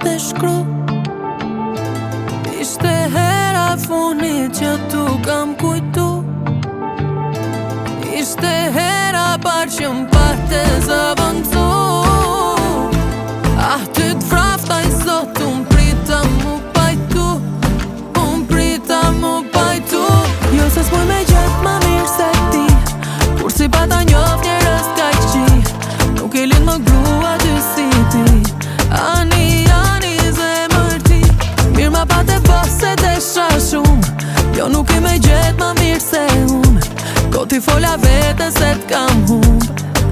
dhe shkru. Ishte hera funit që tu kam kujtu. Ishte hera par që m'parte zëvëndzu. Ah, ty t'vraftaj zot, unë prita mu pajtu. Unë prita mu pajtu. Jo se s'muj me gjetë ma mirë se ti, kur si pata njof njërës kaq qi. Nuk e lind më grua ty si ti. Ani, ani zemër ti. Mirë ma pate bose desha shumë. Jo nuk e me gjetë ma mirë se unë. Ko ti fola vete se t'kam humb.